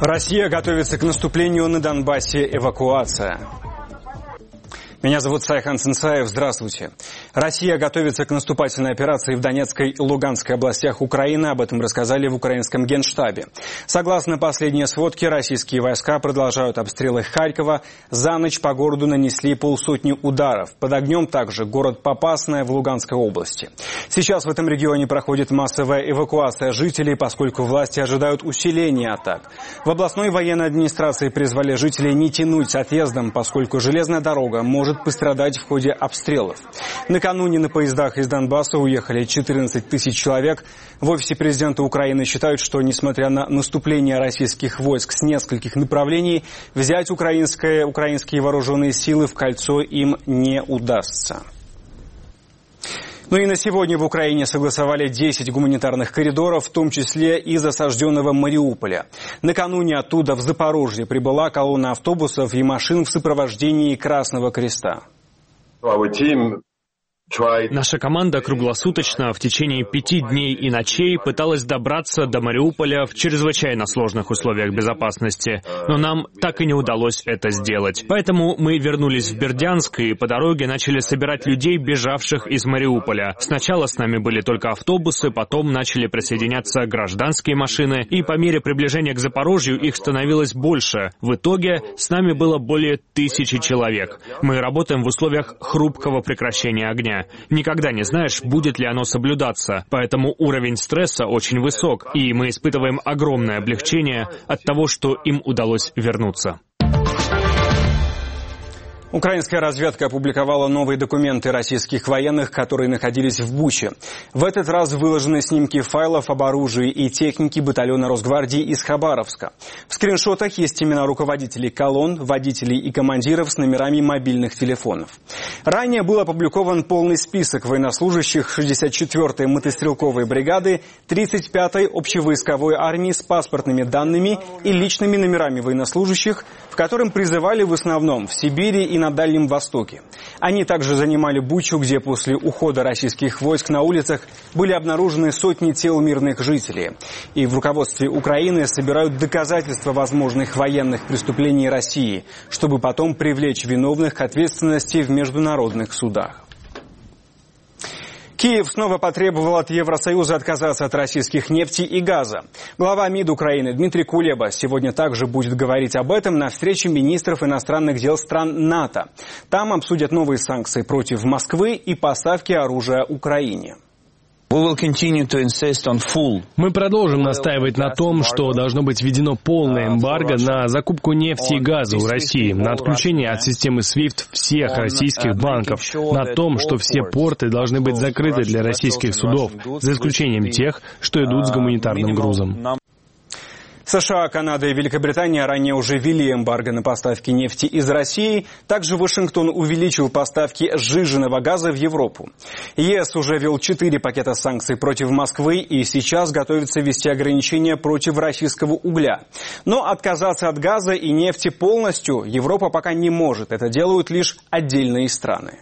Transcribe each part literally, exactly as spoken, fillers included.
Россия готовится к наступлению на Донбассе. Эвакуация. Меня зовут Сайхан Сенсаев. Здравствуйте. Россия готовится к наступательной операции в Донецкой и Луганской областях Украины. Об этом рассказали в украинском Генштабе. Согласно последней сводке, российские войска продолжают обстрелы Харькова. За ночь по городу нанесли полсотни ударов. Под огнем также город Попасная в Луганской области. Сейчас в этом регионе проходит массовая эвакуация жителей, поскольку власти ожидают усиления атак. В областной военной администрации призвали жителей не тянуть с отъездом, поскольку железная дорога может пострадать в ходе обстрелов. Накануне на поездах из Донбасса уехали четырнадцать тысяч человек. В офисе президента Украины считают, что, несмотря на наступление российских войск с нескольких направлений, взять украинское, украинские вооруженные силы в кольцо им не удастся. Ну и на сегодня в Украине согласовали десять гуманитарных коридоров, в том числе из осажденного Мариуполя. Накануне оттуда в Запорожье прибыла колонна автобусов и машин в сопровождении Красного Креста. Наша команда круглосуточно в течение пяти дней и ночей пыталась добраться до Мариуполя в чрезвычайно сложных условиях безопасности, но нам так и не удалось это сделать. Поэтому мы вернулись в Бердянск и по дороге начали собирать людей, бежавших из Мариуполя. Сначала с нами были только автобусы, потом начали присоединяться гражданские машины, и по мере приближения к Запорожью их становилось больше. В итоге с нами было более тысячи человек. Мы работаем в условиях хрупкого прекращения огня. Никогда не знаешь, будет ли оно соблюдаться, поэтому уровень стресса очень высок, и мы испытываем огромное облегчение от того, что им удалось вернуться. Украинская разведка опубликовала новые документы российских военных, которые находились в Буче. В этот раз выложены снимки файлов об оружии и технике батальона Росгвардии из Хабаровска. В скриншотах есть имена руководителей колонн, водителей и командиров с номерами мобильных телефонов. Ранее был опубликован полный список военнослужащих шестьдесят четвёртой мотострелковой бригады, тридцать пятой общевойсковой армии с паспортными данными и личными номерами военнослужащих, в котором призывали в основном в Сибири и на Дальнем Востоке. Они также занимали Бучу, где после ухода российских войск на улицах были обнаружены сотни тел мирных жителей. И в руководстве Украины собирают доказательства возможных военных преступлений России, чтобы потом привлечь виновных к ответственности в международных судах. Киев снова потребовал от Евросоюза отказаться от российских нефти и газа. Глава МИД Украины Дмитрий Кулеба сегодня также будет говорить об этом на встрече министров иностранных дел стран НАТО. Там обсудят новые санкции против Москвы и поставки оружия Украине. Мы продолжим настаивать на том, что должно быть введено полное эмбарго на закупку нефти и газа у России, на отключение от системы свифт всех российских банков, на том, что все порты должны быть закрыты для российских судов, за исключением тех, что идут с гуманитарным грузом. США, Канада и Великобритания ранее уже ввели эмбарго на поставки нефти из России. Также Вашингтон увеличил поставки сжиженного газа в Европу. ЕС уже ввел четыре пакета санкций против Москвы и сейчас готовится ввести ограничения против российского угля. Но отказаться от газа и нефти полностью Европа пока не может. Это делают лишь отдельные страны.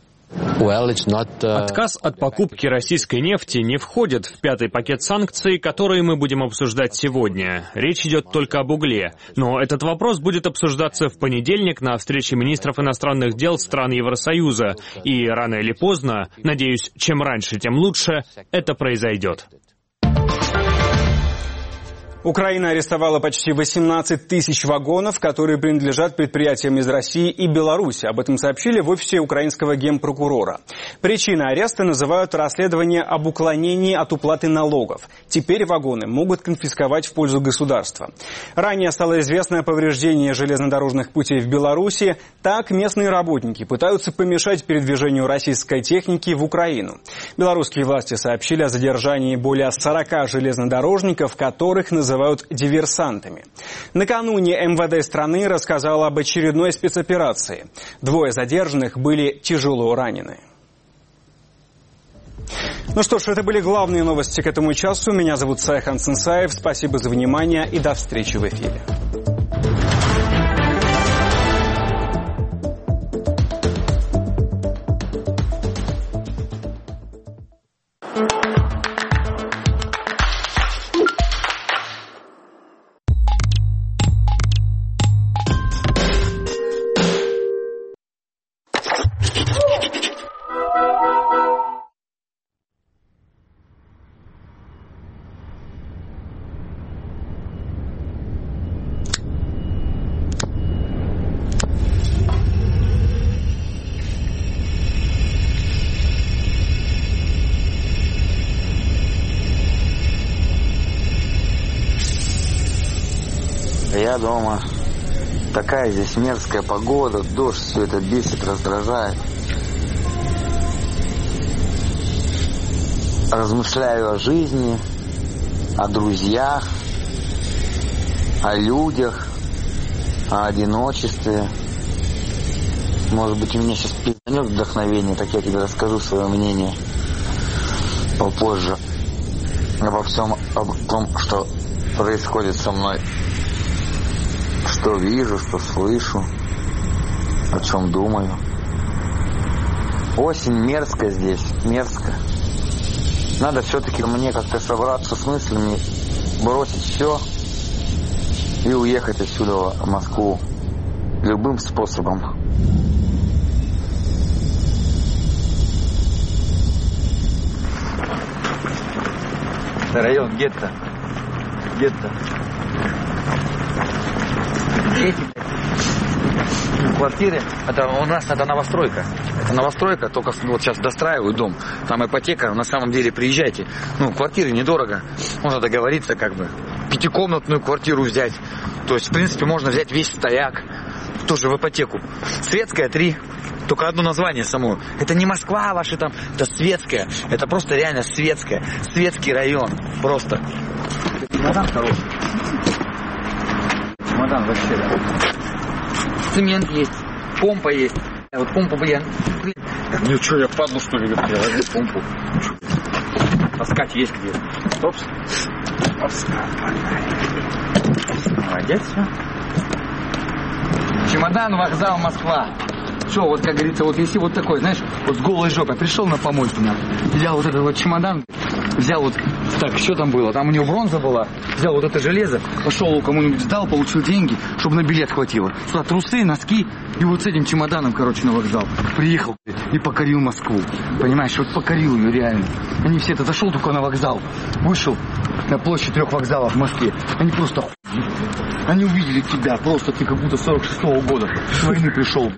Отказ от покупки российской нефти не входит в пятый пакет санкций, которые мы будем обсуждать сегодня. Речь идет только об угле. Но этот вопрос будет обсуждаться в понедельник на встрече министров иностранных дел стран Евросоюза. И рано или поздно, надеюсь, чем раньше, тем лучше, это произойдет. Украина арестовала почти восемнадцать тысяч вагонов, которые принадлежат предприятиям из России и Беларуси. Об этом сообщили в офисе украинского генпрокурора. Причиной ареста называют расследование об уклонении от уплаты налогов. Теперь вагоны могут конфисковать в пользу государства. Ранее стало известно о повреждении железнодорожных путей в Беларуси. Так местные работники пытаются помешать передвижению российской техники в Украину. Белорусские власти сообщили о задержании более сорока железнодорожников, которых называют диверсантами. Накануне эм вэ дэ страны рассказала об очередной спецоперации. Двое задержанных были тяжело ранены. Ну что ж, это были главные новости к этому часу. Меня зовут Сайхан Сенсаев. Спасибо за внимание и до встречи в эфире. Я дома. Такая здесь мерзкая погода, дождь, все это бесит, раздражает. Размышляю о жизни, о друзьях, о людях, о одиночестве. Может быть, у меня сейчас пизданет вдохновение, так я тебе расскажу свое мнение попозже обо всем, об том, что происходит со мной, что вижу, что слышу, о чем думаю. Осень мерзко здесь, мерзко. Надо все-таки мне как-то собраться с мыслями, бросить все и уехать отсюда в Москву любым способом. Район гетто. Гетто. Эти квартиры, это у нас это новостройка. Это новостройка, только вот сейчас достраивают дом. Там ипотека, на самом деле приезжайте. Ну, квартиры недорого. Можно договориться как бы. Пятикомнатную квартиру взять. То есть, в принципе, можно взять весь стояк. Тоже в ипотеку. Светская три. Только одно название само. Это не Москва ваша там, это светская. Это просто реально светская. Светский район. Просто. Чемодан хороший. Чемодан вообще, да. Цемент есть. Помпа есть. А вот помпу бы я... Блин. Ну что, я падлу, что ли, приложить помпу? Таскать есть где. Опс. Опс. Молодец, все. Чемодан, вокзал, Москва. Что, вот как говорится, вот если вот такой, знаешь, вот с голой жопой пришел на помойку, на, взял вот этот вот чемодан, взял вот, так, что там было, там у него бронза была, взял вот это железо, пошел кому-нибудь сдал, получил деньги, чтобы на билет хватило. Сюда трусы, носки, и вот с этим чемоданом, короче, на вокзал. Приехал и покорил Москву. Понимаешь, вот покорил ее реально. Они все это, зашел только на вокзал, вышел на площадь трех вокзалов в Москве. Они просто оху... Они увидели тебя, просто ты как будто сорок шестого года с войны пришел.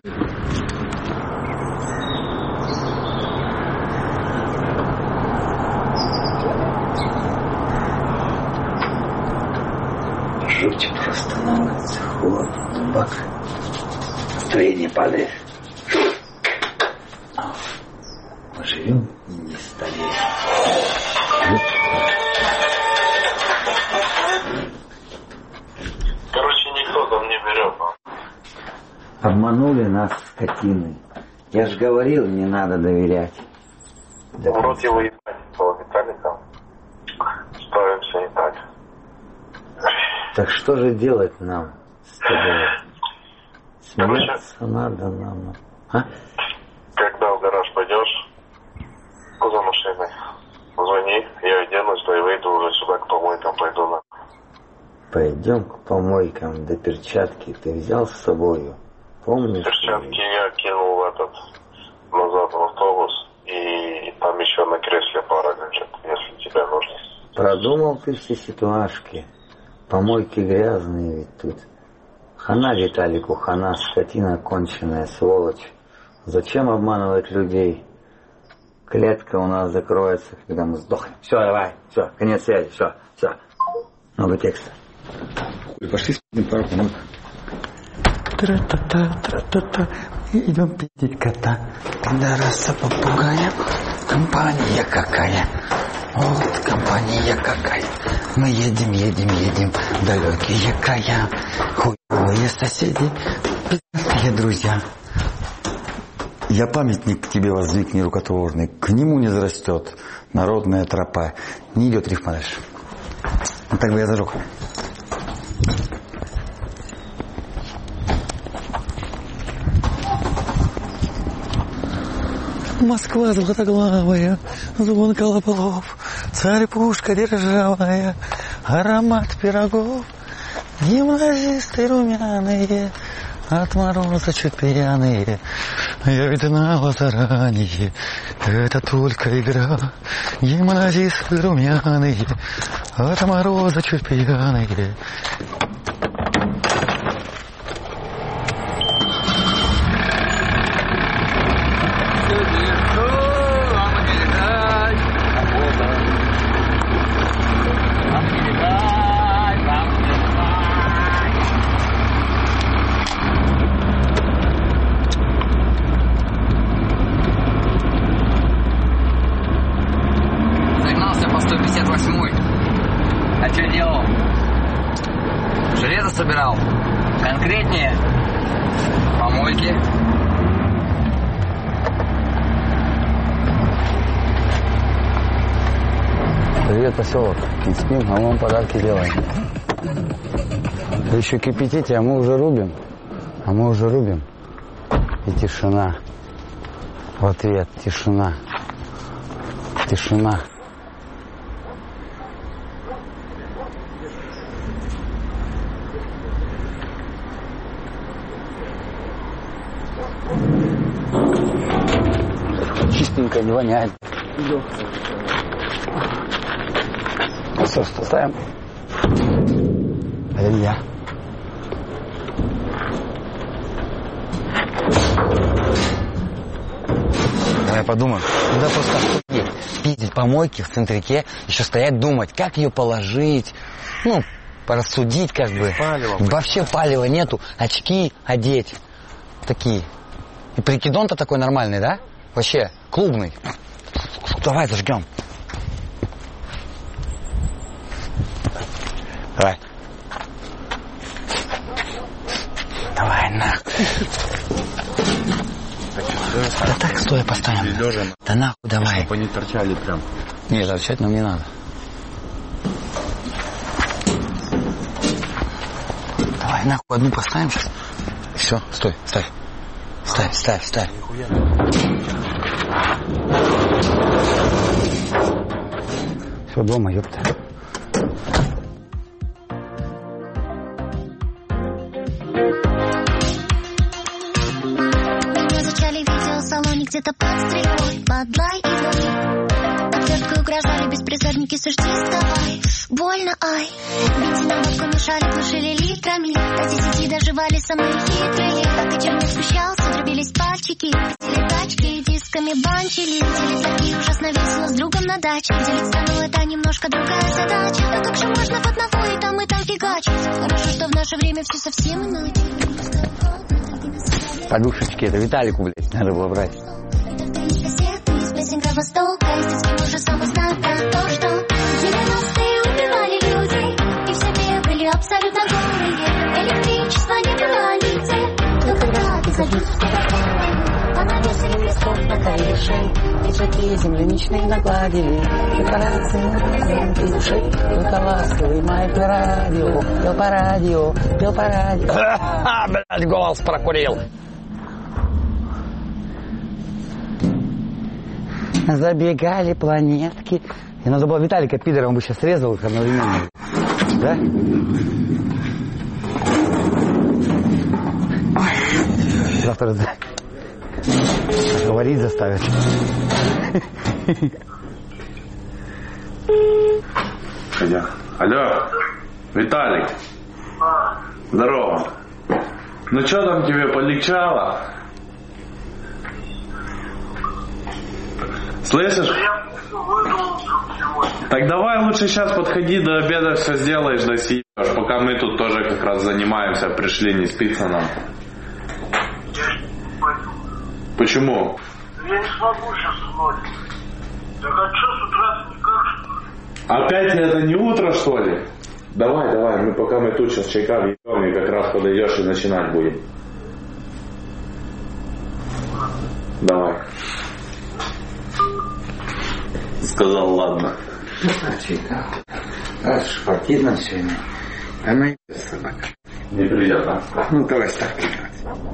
Жуть просто на улице, холодно, дубак. Настроение падает. Мы живем и не стареем. Короче, никто там не берет. Обманули нас, скотины. Я же говорил, не надо доверять. Да. В рот его ебать, этого Виталика. Справимся не так. Так что же делать нам с тобой? Смеяться Короче, надо нам. А? Когда в гараж пойдешь, за машиной, звони, я оденусь, да и выйду уже сюда к помойкам, пойду на. Пойдем к помойкам, да перчатки ты взял с собою? Помнишь? Перчатки я кинул в этот, назад в автобус, и там еще на кресле пара лежит, если тебе нужно. Продумал ты все ситуашки. Помойки грязные ведь тут. Хана Виталику, хана, скотина конченая, сволочь. Зачем обманывать людей? Клетка у нас закроется, когда мы сдохнем. Все, давай, все, конец связи, все, все. Много текста. Пошли с пару помойок. Тра-та-та-тра-та-та. Идем пиздить кота. Пидораса попугая. Компания какая. Вот компания какая. Мы едем, едем, едем. Далекие края. Хуевые соседи. Пиздатые друзья. Я памятник к тебе воздвиг нерукотворный. К нему не зарастет народная тропа. Не идет рифма дальше. Вот так бы я зажег. Москва золотоглавая, звон колоколов, царь-пушка державная, аромат пирогов, гимназисты румяные, от мороза чуть пьяные. Я ведь знала заранее, это только игра. Гимназисты румяные, от мороза чуть пьяные. Я по сто пятьдесят восьмой. А что делал? Железо собирал. Конкретнее. Помойки. Привет, поселок. Не спим, а мы вам подарки делаем. Вы еще кипятите, а мы уже рубим. А мы уже рубим. И тишина. В ответ тишина. Тишина. Чистенько, не воняет. Все, что ставим? Это не я. Давай подумаем. Надо просто пиздить помойки в центрике, еще стоять думать, как ее положить. Ну, порассудить как бы. Палево, вообще палева нету. Очки одеть. Такие. И прикидон-то такой нормальный, да? Вообще, клубный. Давай зажгем. Давай. Давай, нахуй. Да так, стоя поставим. Да нахуй, давай. Чтобы они торчали прям. Не, торчать нам не надо. Давай, нахуй, одну поставим сейчас. Все, стой, ставь. Ставь, ставь, ставь. Все дома, ёпта. Где-то под стрелой, подлай и лови. Отверткой угрожали беспризорники, сожди, вставай. Больно, ай. Бензин на водку мешали, глушили литрами. До десяти доживали самые хитрые. Как вечерний смущался, дробились пальчики. Пустили тачки, дисками банчили. Делить такие ужасно весело с другом на даче. Делиться, ну это немножко другая задача. Но как же можно в одного и там, и там фигачить? Хорошо, что в наше время все совсем иначе. Подушечки, это Виталику, блядь, надо было брать. Песенка Востока, здесь не можешь сам узнать про то, что девяностые убивали людей, и все бегали абсолютно голые. Электричество не было нигде, но когда ты забился в телефон, понавесили листов на крыше, пиджаки земляничные нагладили, декорации из ушей, только ласковый майк по радио, пел по радио, пел по радио. Ха-ха, блядь, голос прокурил. Забегали планетки. И надо было Виталика пидора, он бы сейчас срезал их одновременно. Да? Завтра говорить заставят. Алло. Алло. Виталик. Здорово. Ну что там тебе полегчало? Слышишь? Так давай лучше сейчас подходи, до обеда все сделаешь, да съешь, пока мы тут тоже как раз занимаемся, пришли, не спится нам. Почему? Я не смогу сейчас ночью. Так а что с утра никак, что ли? Опять это не утро, что ли? Давай, давай, мы пока мы тут сейчас чайка въебем, и как раз подойдешь и начинать будем. Давай. Сказал, ладно. А, спортивно сегодня. Она и собака. Неприятно. Ну, давай ставки делать.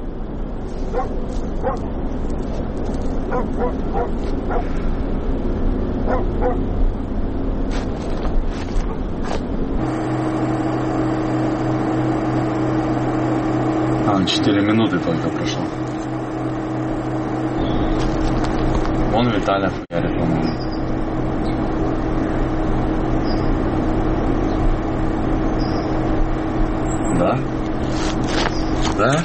А, четыре минуты только прошло. Вон Виталя хуярит, по-моему. Да? Да?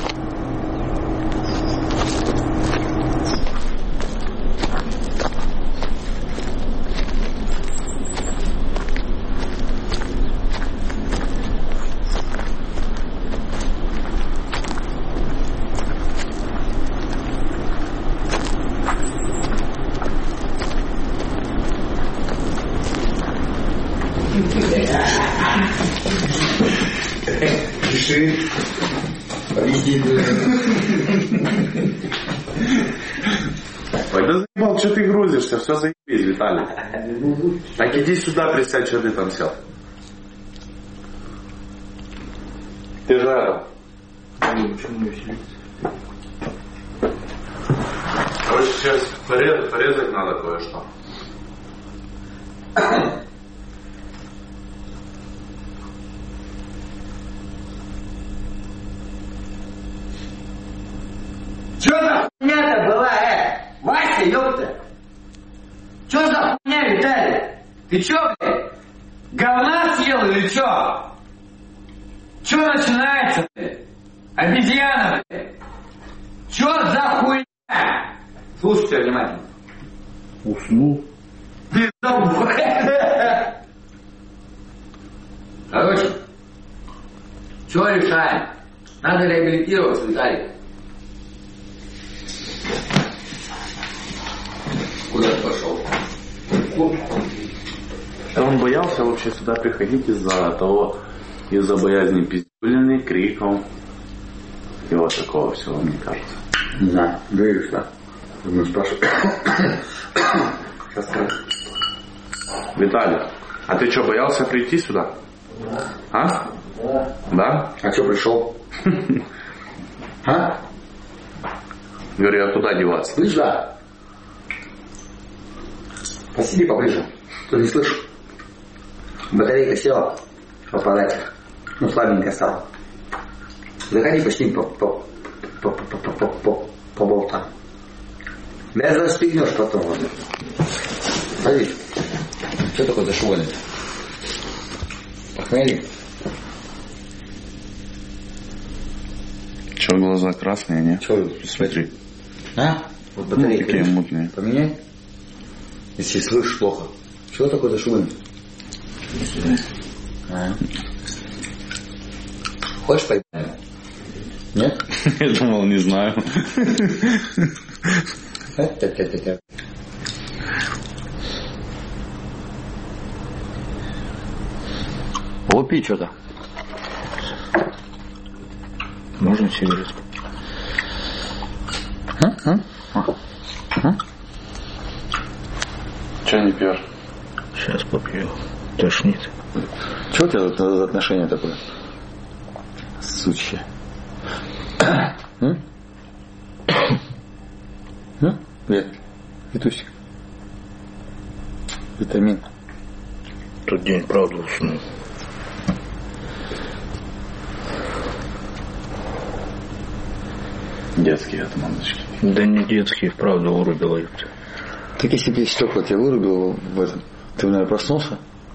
Пиши. Победитель. Ой, да заебал, что ты грузишься? Все заебись, Виталий. Так иди сюда, присядь, что ты там сел. Ты же это. Короче, сейчас порезать, порезать надо кое-что. Чё за хуйня-то была, э? Вася, ёпта! Чё за хуйня, Виталий? Ты чё, блядь? Говна съел или чё? Чё начинается, блядь? Обезьяна, блядь! Чё за хуйня? Слушайте внимательно. Уснул. Короче, чё решаем? Надо реабилитироваться, Виталий. Куда ты пошел? Он боялся вообще сюда приходить из-за того, из-за боязни пиздюлины, криков и вот такого всего, мне кажется. Не знаю, веришь, да? Думаю, спрашиваю. Сейчас скажу. Виталий, а ты что, боялся прийти сюда? А? Да. Да? А что пришел? А? Говорю, я туда деваться. Слышь, да. Посиди поближе. Ты не слышишь? Батарейка села в аппарате. Ну, слабенько стало. Заходи, почти по, по, по, по, по, по, по, по болтам. Да застегнешь потом. Вот. Смотри. Что такое дошевольный? Похмелье? Че, глаза красные, не? Че, смотри. А? Вот батарейки. Ну, такие мутные. Поменяй. Если слышишь плохо. Чего такое дошевольный? А. Хочешь поебать? Нет? Я думал, не знаю. Лупи что-то. Можно сигаретку? А? А? А? Че не пьешь? Сейчас попью. Тошнит. Чего у тебя тут отношение такое? Сучье. Привет. Витусик. Витамин. Тот день правда уснул. Детские отмазочки. Да не детские, правда вырубила их. Так если бы стекла тебя вырубил в этом, ты, наверное, проснулся?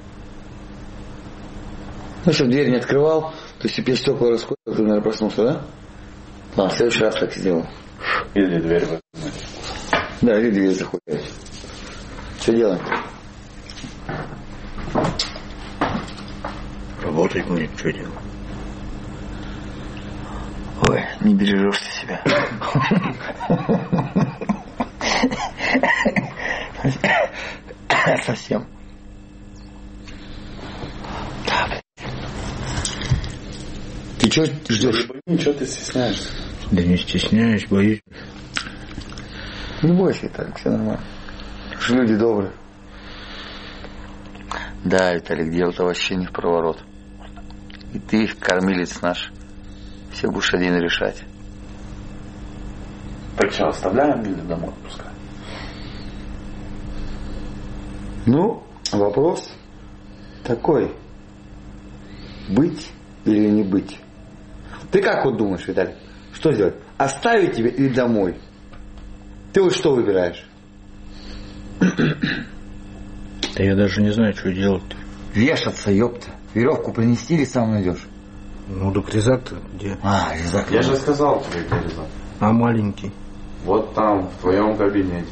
Ну, если дверь не открывал, то если бы я стекла раскрыл, ты, наверное, проснулся, да? Ладно, в следующий раз так сделал. Или дверь в... Да, или дверь заходит. Что делаем? Работать мне, что делать? Ой, не бережешь ты себя. Совсем. Ты что ждешь? Ничего ты стесняешься. Да не стесняюсь, боюсь. Не бойся, так, все нормально. Что люди добрые. Да, Виталик, дело-то вообще не в проворот. И ты, кормилец наш, все будешь один решать. Так что, оставляем или домой пускай? Ну, вопрос такой. Быть или не быть? Ты как вот думаешь, Виталий? Что сделать? Оставить тебя или домой? Ты вот что выбираешь? Да я даже не знаю, что делать-то. Вешаться, ёпта. Веревку принести или сам найдешь? Ну, так резак-то где? А, резак. Я же сказал тебе, где резак. А маленький? Вот там, в твоем кабинете.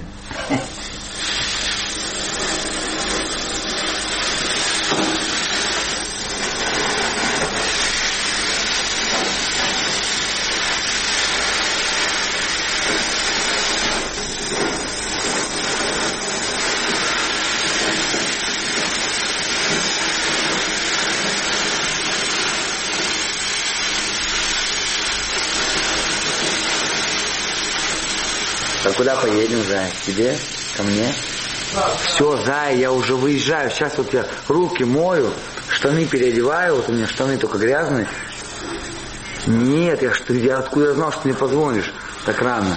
куда поедем, Зая? К тебе? Ко мне? Все, Зая, я уже выезжаю. Сейчас вот я руки мою, штаны переодеваю. Вот у меня штаны только грязные. Нет, я, что, я откуда знал, что ты мне позвонишь так рано?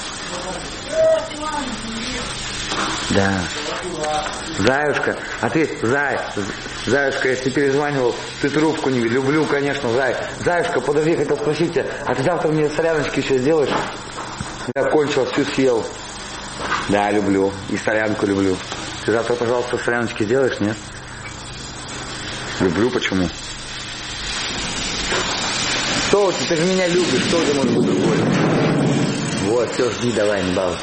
Да. Заюшка, а ты, Зай, Заюшка, если перезванивал, ты трубку не люблю, конечно, Зай. Заюшка, подожди, хотел спросить тебя, а ты завтра мне соляночки еще сделаешь? Я кончил, всю съел. Да, люблю. И солянку люблю. Ты завтра, пожалуйста, соляночки сделаешь, нет? Люблю, почему? Что ты, ты же меня любишь, что ты может быть другой? Вот, все, жди, давай, не балуйся.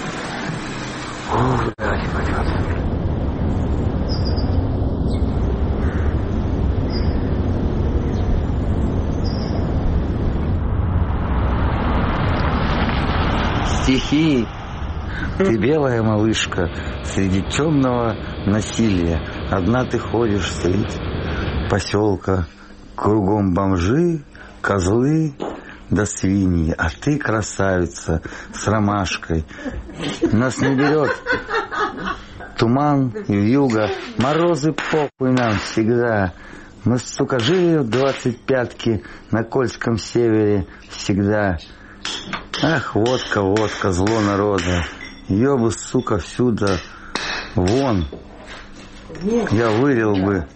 Стихи. Ты белая малышка среди темного насилия. Одна ты ходишь средь поселка. Кругом бомжи, козлы да свиньи. А ты красавица с ромашкой. Нас не берет туман и вьюга. Морозы похуй нам всегда. Мы, сука, жили в двадцать пятке на Кольском севере всегда. Ах, водка, водка, зло народа. Ее бы, сука, всюду вон. Я вылил бы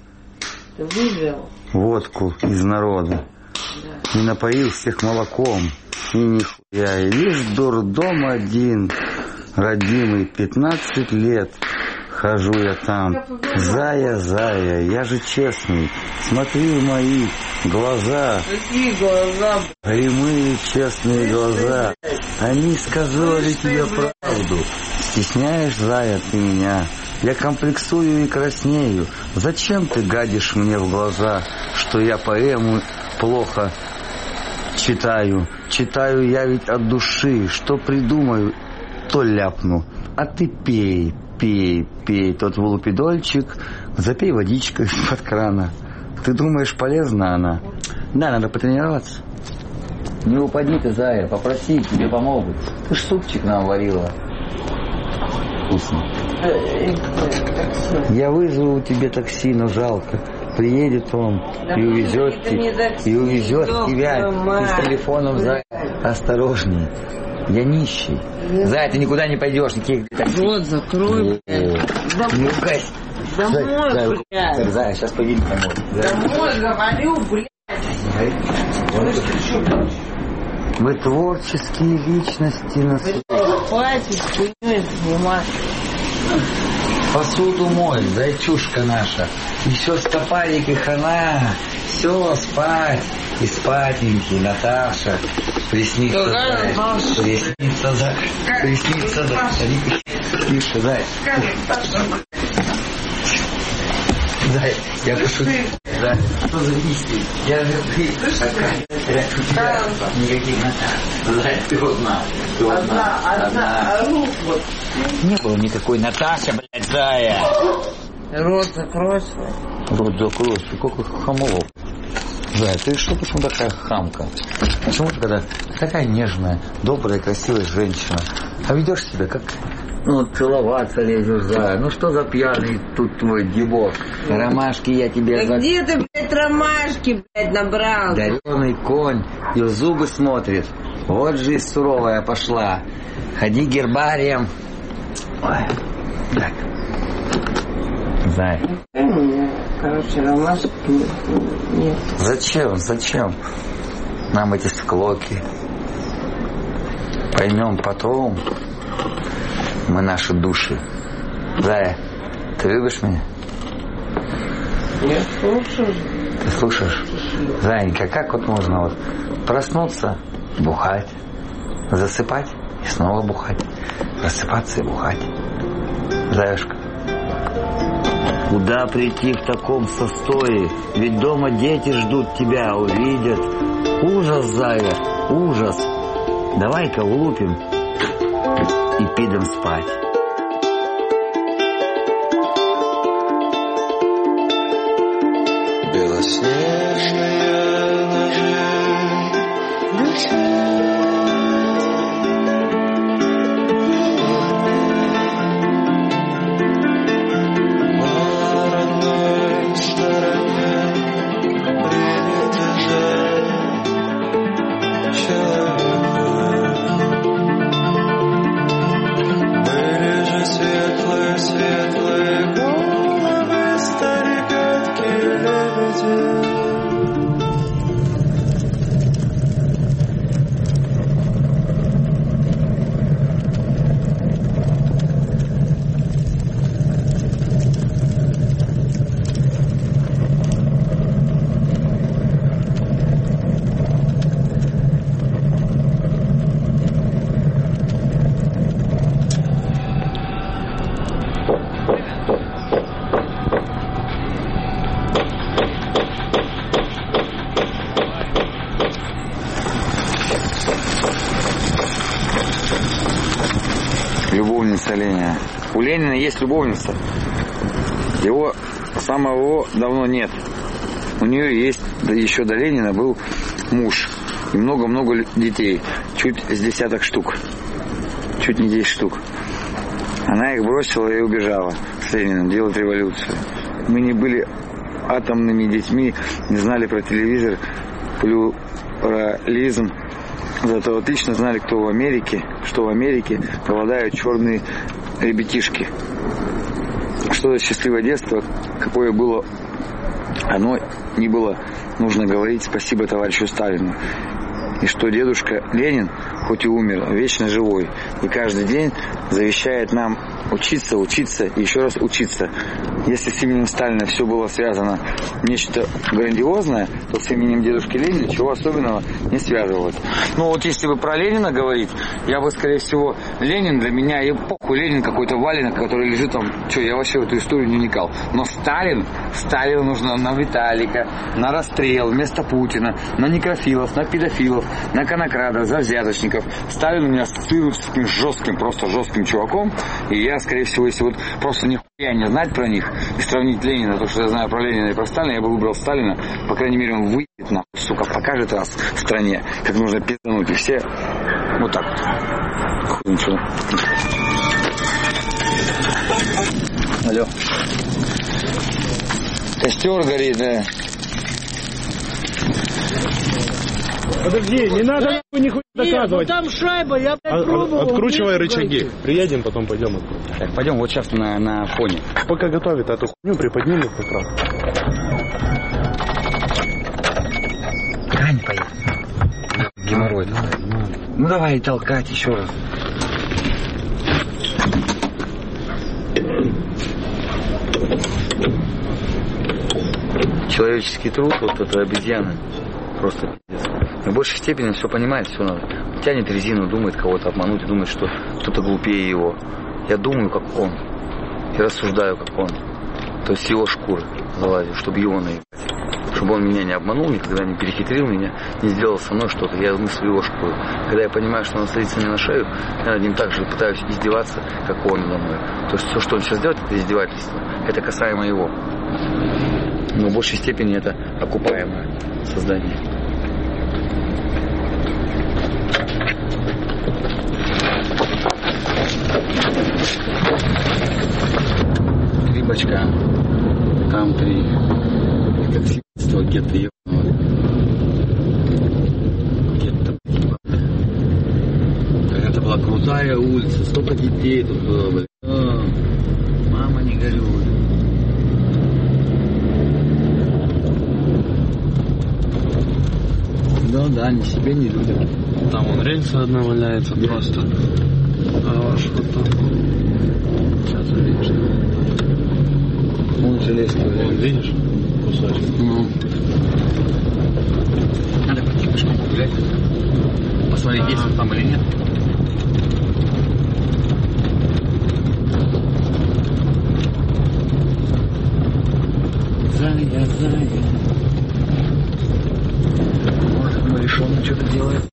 водку из народа. И напоил всех молоком. И нихуя. И лишь дурдом один, родимый, пятнадцать лет. Хожу я там. Зая, Зая, я же честный. Смотри в мои глаза. Какие глаза? Прямые, честные глаза. Они сказали тебе правду. Стесняешь, Зая, ты меня? Я комплексую и краснею. Зачем ты гадишь мне в глаза, что я поэму плохо читаю? Читаю я ведь от души. Что придумаю, то ляпну. А ты пей, пей, пей тот вулупидольчик, запей водичкой из-под крана. Ты думаешь, полезна она? Да, надо потренироваться. Не упади ты, Зая, попроси, тебе помогут. Ты ж супчик нам варила. Вкусно. Я вызову тебе такси, но жалко. Приедет он да и увезет, тебя, и увезет тебя. Ты с телефоном, Зая, осторожней. Я нищий. Зая, ты никуда не пойдешь, никаких такси. Рот закрой, блядь. Не ругайся. Домой, блядь. Зая, сейчас поедем домой. Домой, говорю, блядь. Мы творческие личности на свете. Хватит хуйней заниматься. Посуду мой, зайчушка наша. Еще стопарик и хана. Все, спать. И спатенький, Наташа. Приснится, Зай. Приснится, Зай. Приснится, Зай. Тише, Зай. Зай, я пошутил. Зай, что за листья? Я же ты. Никаких Наташ. Зай, ты одна. Ты одна. Одна. Не было никакой Наташи, блядь, Зая. Рот закрой. Рот закрой. Какой хамолок. Зая, ты что, почему такая хамка? Почему ты когда такая нежная, добрая, красивая женщина, а ведешь себя как... Ну, целоваться лезешь, Зая. Ну, что за пьяный тут твой дебок? Ромашки я тебе... Да за... где ты, блядь, ромашки, блядь, набрал? Дареный конь и в зубы смотрит. Вот жизнь суровая пошла. Ходи гербарием. Ой, так. Зай. Короче, ромашки нет. Зачем, зачем нам эти склоки? Поймем потом. Мы наши души. Зая, ты любишь меня? Я слушаю. Ты слушаешь? Заинька, как вот можно вот проснуться, бухать, засыпать и снова бухать, просыпаться и бухать? Заюшка, куда прийти в таком состое? Ведь дома дети ждут тебя, увидят. Ужас, Зая, ужас. Давай-ка улупим и пидем спать. Белоснежные ножи, любовница Ленина. У Ленина есть любовница. Его самого давно нет. У нее есть, да еще до Ленина был муж. И много-много детей. Чуть с десяток штук. Чуть не десять штук. Она их бросила и убежала с Лениным делать революцию. Мы не были атомными детьми, не знали про телевизор, плюрализм. Зато отлично знали, кто в Америке, что в Америке голодают черные ребятишки. Что за счастливое детство, какое было, оно не было нужно говорить спасибо товарищу Сталину. И что дедушка Ленин, хоть и умер, вечно живой. И каждый день завещает нам учиться, учиться и еще раз учиться. Если с именем Сталина все было связано нечто грандиозное, то с именем дедушки Ленина ничего особенного не связывалось. Ну вот если бы про Ленина говорить, я бы, скорее всего, Ленин для меня эпоху, Ленин какой-то валенок, который лежит там, что, я вообще в эту историю не вникал. Но Сталин, Сталину нужно на Виталика, на расстрел вместо Путина, на некрофилов, на педофилов, на конокрадов, за взяточников. Сталин у меня ассоциируется с таким жестким, просто жестким чуваком. И я, скорее всего, если вот просто нихуя не знать про них и сравнить Ленина, то, что я знаю про Ленина и про Сталина, я бы выбрал Сталина. По крайней мере, он выйдет, нахуй, сука, покажет раз в стране, как нужно пиздануть. И все вот так вот. Хуй ничего. Алло. Костер горит, да. Подожди, не надо нихуя доказывать. Нет, ну там шайба, я блядь, пробовал. Откручивай рычаги. Приедем, потом пойдем открутим. Так, пойдем вот сейчас на, на фоне. Пока готовит эту хуйню, приподнимет как раз. Давай не поедем. Геморрой. Ну давай толкать еще раз. Человеческий труд, вот это обезьяны. Просто пиздец. В большей степени все понимает, все надо. Тянет резину, думает кого-то обмануть, думает, что кто-то глупее его. Я думаю, как он. И рассуждаю, как он. То есть с его шкуры залазю, чтобы его наебать. Чтобы он меня не обманул, никогда не перехитрил меня, не сделал со мной что-то. Я мыслю его шкуру. Когда я понимаю, что он садится мне на шею, я над ним так же пытаюсь издеваться, как он надо мной. То есть все, что он сейчас делает, это издевательство. Это касаемо его. Но в большей степени это окупаемое создание. Три бачка. Там три. Как съебство гетто ебаного. Гетто. Это была крутая улица. Столько детей тут было, блин. О, мама, не горюй. Да, да, ни себе, ни людям. Там вон рельса одна валяется просто. А ваш вот там. Сейчас увидишь. Вон железка. Вон, видишь? Кусочек. Ну. Надо пойти пешком погулять. Посмотреть, есть он там или нет. Зая, зая. Решенно что-то делает.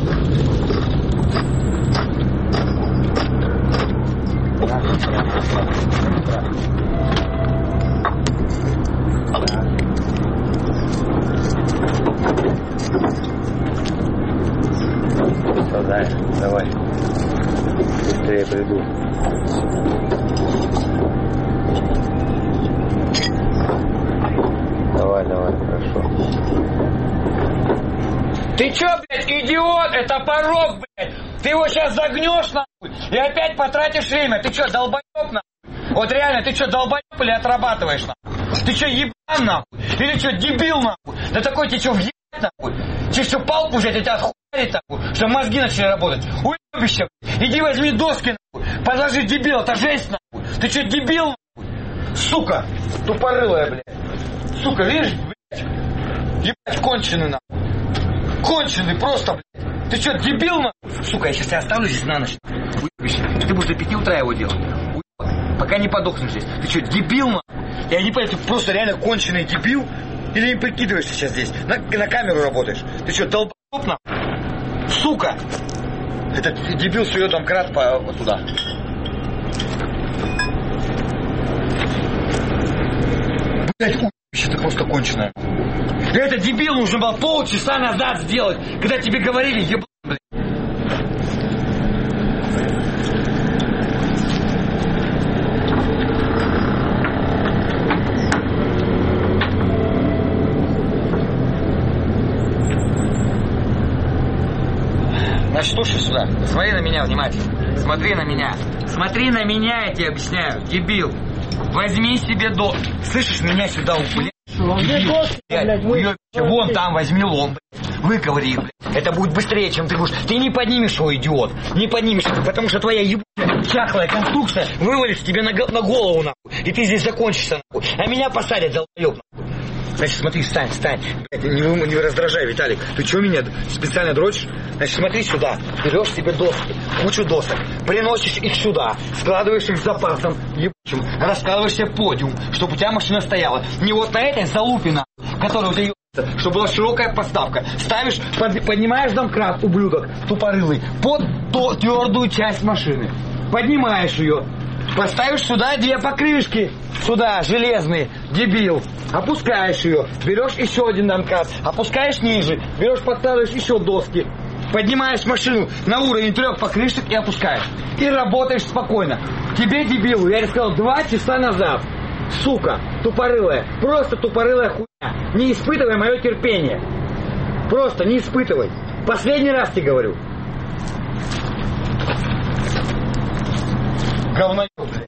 Да, давай. Быстрее приду. Давай, давай, хорошо. Ты чё, блядь, идиот? Это порог, блядь. Ты его сейчас загнешь, нахуй, и опять потратишь время. Ты чё, долбоёб, нахуй? Вот реально, ты чё, долбоёб или отрабатываешь, нахуй? Ты чё, ебан, нахуй? Или чё, дебил, нахуй? Да такой тебе чё, въебать, нахуй? Тебе что, палку взять и тебя отхуярить, нахуй, чтобы мозги начали работать? Уебище, иди возьми доски, нахуй. Подложи, дебил, это жесть, нахуй. Ты чё, дебил, нахуй? Сука, тупорылая, блядь. Сука, видишь, блядь? Ебать, конченый, нахуй. Конченый просто, блядь. Ты что, дебил, нахуй? Сука, я сейчас тебя оставлю здесь на ночь. Уебище. Ты будешь до пяти утра его делать. Уебать. Пока не подохнешь здесь. Ты что, дебил, нахуй? Я не понимаю, ты просто реально конченый дебил? Или не прикидываешься сейчас здесь? На, на камеру работаешь. Ты что, долбоеб, нахуй? Сука! Этот дебил сует там крат по вот туда. Блядь, уебище ты просто конченая. Это дебил нужно было полчаса назад сделать, когда тебе говорили, ебать, блядь. Значит, слушай сюда. Смотри на меня внимательно. Смотри на меня. Смотри на меня, я тебе объясняю. Дебил. Возьми себе до... Слышишь, меня сюда упыли. Вон там возьми лом, блядь. Выковыри их, блядь. Это будет быстрее, чем ты будешь. Ты не поднимешь его, идиот. Не поднимешь, потому что твоя ебучая чахлая конструкция вывалится тебе на, на голову, нахуй. И ты здесь закончишься, нахуй. А меня посадят, долбоёб, нахуй. Значит, смотри, встань, встань. Блядь, не, не раздражай, Виталик. Ты что меня специально дрочишь? Значит, смотри сюда. Берешь себе доски, кучу досок, приносишь их сюда, складываешь их запасом, ебучим, раскладываешь себе подиум, чтобы у тебя машина стояла. Не вот на этой залупе, которую ты ебаться, чтобы была широкая поставка. Ставишь, под, поднимаешь домкрат, ублюдок, тупорылый, под то, твердую часть машины. Поднимаешь ее. Поставишь сюда две покрышки, сюда, железные, дебил. Опускаешь ее, берешь еще один домкрат, опускаешь ниже, берешь, подкладываешь еще доски. Поднимаешь машину на уровень трех покрышек и опускаешь. И работаешь спокойно. Тебе, дебилу, я сказал два часа назад. Сука, тупорылая, просто тупорылая хуйня. Не испытывай мое терпение. Просто не испытывай. Последний раз тебе говорю. Говноёб, блядь.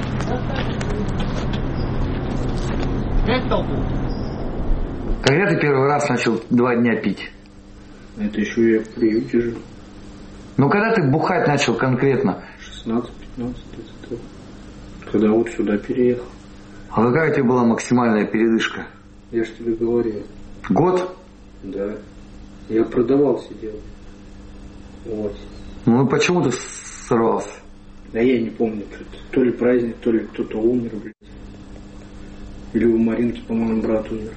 Пять толпу. Когда ты первый раз начал два дня пить? Это еще я в приюте жил. Ну, когда ты бухать начал конкретно? шестнадцать-пятнадцать, это когда вот сюда переехал. А какая у тебя была максимальная передышка? Я же тебе говорил. Год? Да. Я продавал, сидел. Вот. Ну, почему ты сорвался? Да я не помню, то ли праздник, то ли кто-то умер, блядь. Или у Маринки, по-моему, брат умер.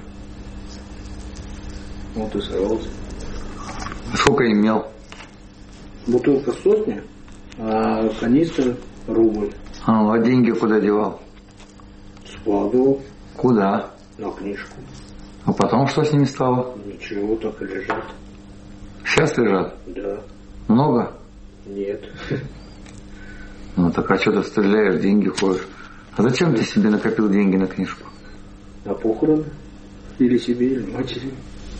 Вот и сорвался. Сколько имел? Бутылка сотня, а канистра рубль. А, а деньги куда девал? Складывал. Куда? На книжку. А потом что с ними стало? Ничего, так и лежат. Сейчас лежат? Да. Много? Нет. Ну так а что ты стреляешь, деньги ходишь? А зачем ты себе накопил деньги на книжку? На похороны. Или себе, или матери.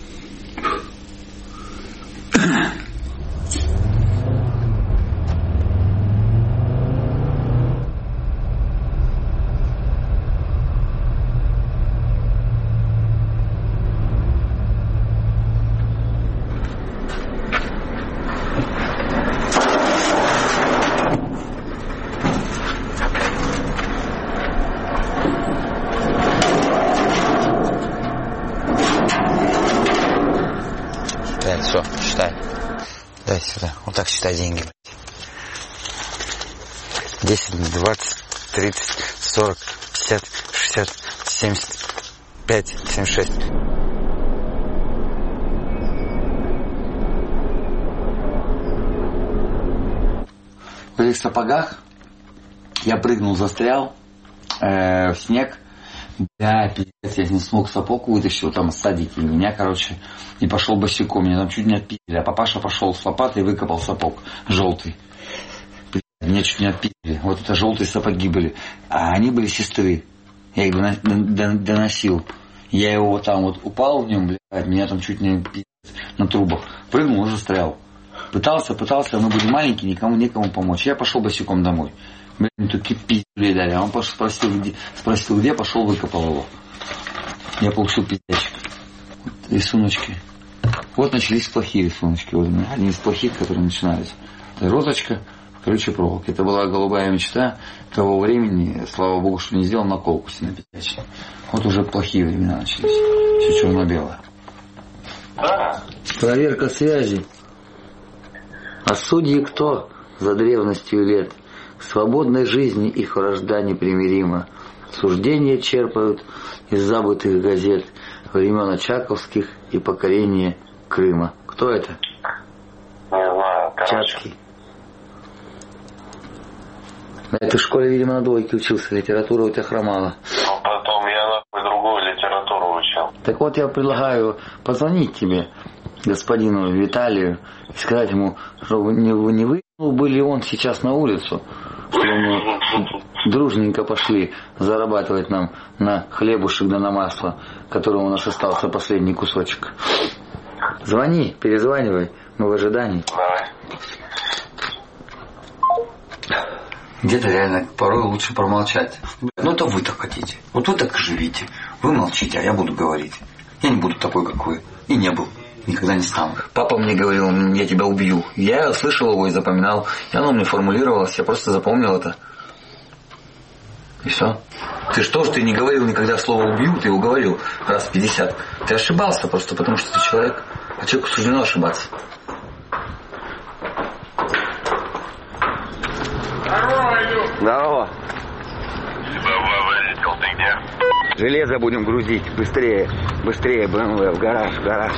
Все, считай. Дай сюда. Вот так считай деньги. десять, двадцать, тридцать, сорок, пятьдесят, шестьдесят, семьдесят пять, семьдесят шесть. В этих сапогах я прыгнул, застрял э, в снег. Бля, пиздец, я не смог сапог вытащил, там садики меня, короче, и пошел босиком, меня там чуть не отпили, а папаша пошел с лопатой и выкопал сапог желтый. Бля, меня чуть не отпили, вот это желтые сапоги были, а они были сестры, я их доносил, я его вот там вот упал в нем, блядь, меня там чуть не пиздец на трубах, прыгнул и застрял. Пытался, пытался, мы были маленькие, никому некому помочь, я пошел босиком домой. Блин, такие пиздюли дали. А он спросил где, спросил, где, пошел, выкопал его. Я получил пиздячек. Вот рисуночки. Вот начались плохие рисуночки. Вот они из плохих, которые начинались. Это розочка, колючая проволока. Это была голубая мечта того времени. Слава богу, что не сделал наколку себе на пиздячек. Вот уже плохие времена начались. Все черно-белое. Проверка связи. А судьи кто за древностью лет? Свободной жизни их вражда непримирима. Суждения черпают из забытых газет времен Очаковских и покорения Крыма. Кто это? Не знаю, короче. Чацкий. На этой школе, видимо, на двойке учился. Литература у тебя хромала. Ну, потом я нахуй другую Так вот, я предлагаю позвонить тебе, господину Виталию, и сказать ему, что вы не, вы не вы были он сейчас на улицу, что мы дружненько пошли зарабатывать нам на хлебушек да на масло, которого у нас остался последний кусочек. Звони, перезванивай, мы в ожидании. Где-то реально порой лучше промолчать. Ну это вы так хотите. Вот вы так живите. Вы молчите, а я буду говорить. Я не буду такой, как вы. И не был. Никогда не стану. Папа мне говорил, я тебя убью. Я слышал его и запоминал. И оно мне формулировалось. Я просто запомнил это. И все. Ты что ж, ты не говорил никогда слово «убью», ты его говорил раз пятьдесят. Ты ошибался просто потому, что ты человек. А человеку суждено ошибаться. Здорово. Водитель, ты где? Железо будем грузить. Быстрее. Быстрее, бэ эм вэ. В гараж, в гараж.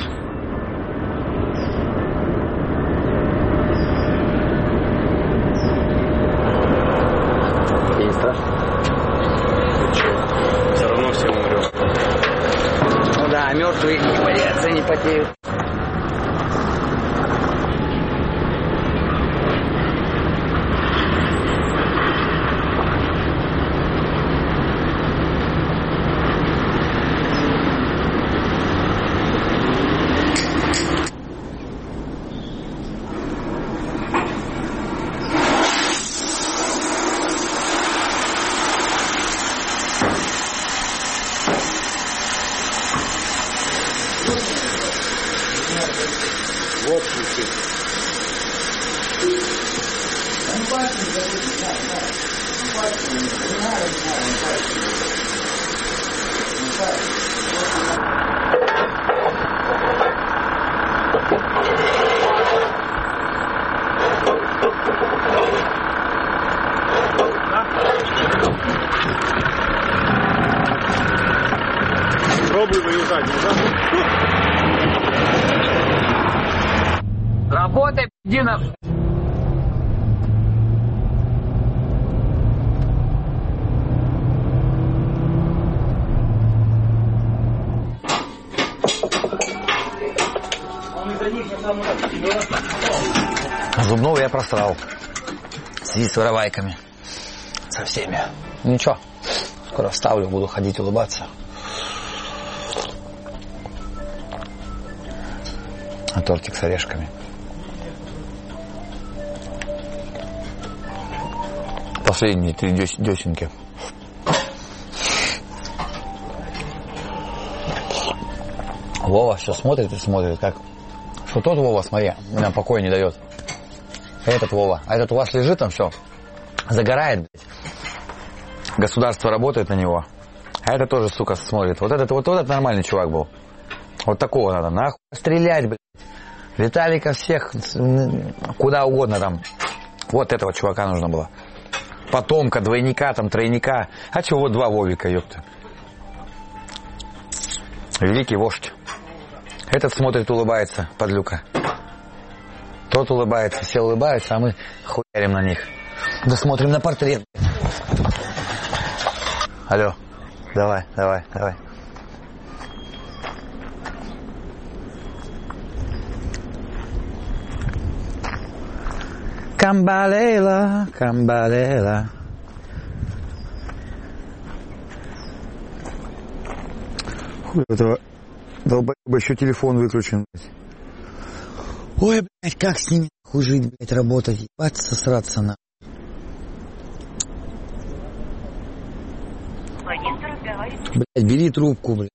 Тебе не страшно? Ничего. Все равно все умрем. Ну да, мертвые не боятся, не потеют. Вот висит. Пробуй выезжать, не Работай, Дина. Зубного я просрал. В связи с воровайками. Со всеми. Ничего. Скоро вставлю, буду ходить улыбаться. А тортик с орешками. Последние три десенки. Вова все смотрит и смотрит, как... Что тот Вова, смотри, нам покоя не дает. Этот Вова. А этот у вас лежит там все. Загорает, блядь. Государство работает на него. А это тоже, сука, смотрит. Вот этот вот, вот этот нормальный чувак был. Вот такого надо. Нахуй стрелять, блядь. Виталика всех куда угодно там. Вот этого чувака нужно было. Потомка, двойника, там, тройника. А чего вот два Вовика, ёпта. Великий вождь. Этот смотрит, улыбается, подлюка. Тот улыбается, все улыбаются, а мы хуярим на них. Да смотрим на портрет. Алло. Давай, давай, давай. Камбалейла, камбалейла. Хуй этого долбоеба еще телефон выключен. Ой, блядь, как с ними хуй жить, блядь, работать, ебаться, сраться на. Блядь, бери трубку, блядь.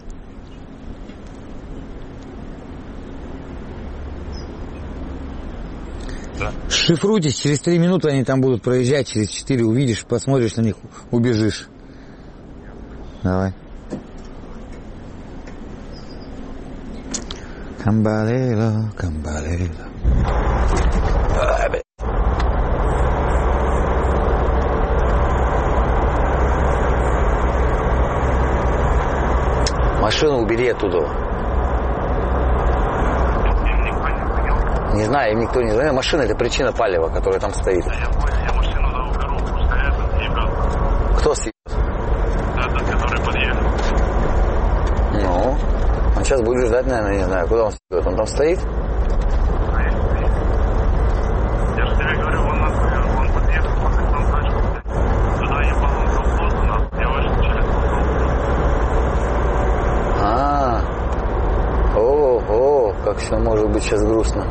Да. Шифруйтесь, через три минуты они там будут проезжать, через четыре увидишь, посмотришь на них, убежишь. Давай. Камбалейла, камбалейла. Ай, блядь. Машину убери оттуда. Не знаю, им никто не звонил. Машина — это причина палева, которая там стоит. Я понял, я машину за угору, стоят, съебал. Кто съебал? Этот, который подъехал. Ну? Он сейчас будет ждать, наверное, не знаю, куда он стоит. Он там стоит? Я же тебе говорю, он, он подъехал, пока там тачку, блядь. Туда ебал, он колхозу, нахуй. Я вышел через колхоз. А, о, о, как все может быть сейчас грустно.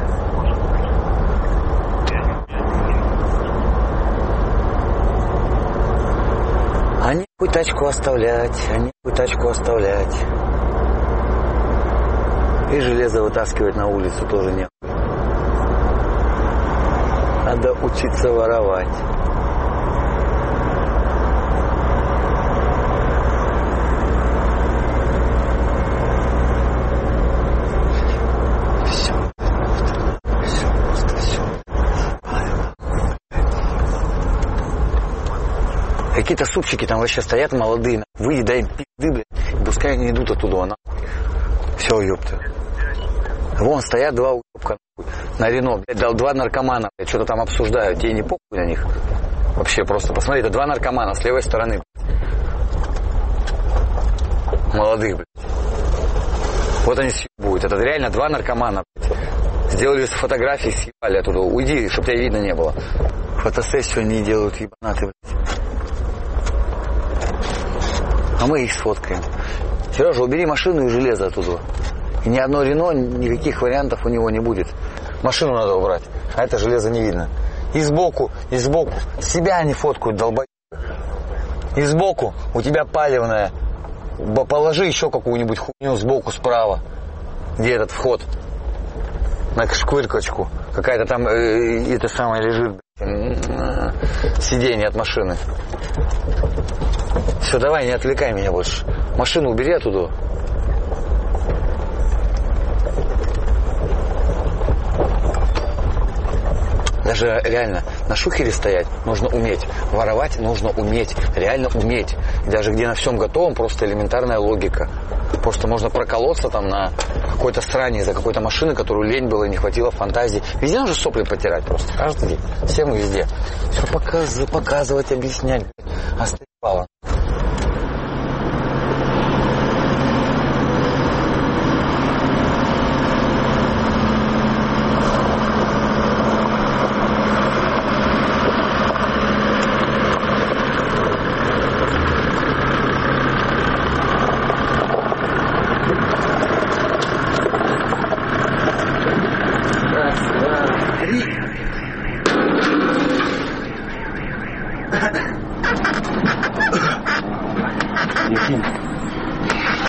А нехуй тачку оставлять, а нехуй тачку оставлять. И железо вытаскивать на улицу тоже нехуй. Надо учиться воровать. Все. Все, просто все. Какие-то супчики там вообще стоят молодые. Выйди, дай им пизды, блядь. И пускай они идут оттуда, она. Все, ёпта. Вон стоят два уебка на Рено, блядь, дал два наркомана, блядь, что-то там обсуждают, тебе не похуй на них. Вообще просто, посмотри, это два наркомана с левой стороны. Молодых, блядь. Вот они съебывают, это реально два наркомана, блядь. Сделали фотографии, съебали оттуда, уйди, чтобы тебя видно не было. Фотосессию они делают, ебанаты, блядь. А мы их сфоткаем. Сережа, убери машину и железо оттуда. И ни одно Рено, никаких вариантов у него не будет. Машину надо убрать, а это железо не видно. И сбоку, и сбоку. Себя они фоткают, долбоебы. И сбоку у тебя палевная. Положи еще какую-нибудь хуйню сбоку, справа. Где этот вход? На шквыркочку. Какая-то там, э, это самое лежит, э, сиденье от машины. Все, давай, не отвлекай меня больше. Машину убери оттуда. Даже реально на шухере стоять нужно уметь. Воровать нужно уметь. Реально уметь. И даже где на всем готовом, просто элементарная логика. Просто можно проколоться там на какой-то стране из-за какой-то машины, которую лень было, не хватило фантазии. Везде нужно сопли потирать просто. Каждый день. Всем и везде. Все показывать, показывать, объяснять. Остаёпало.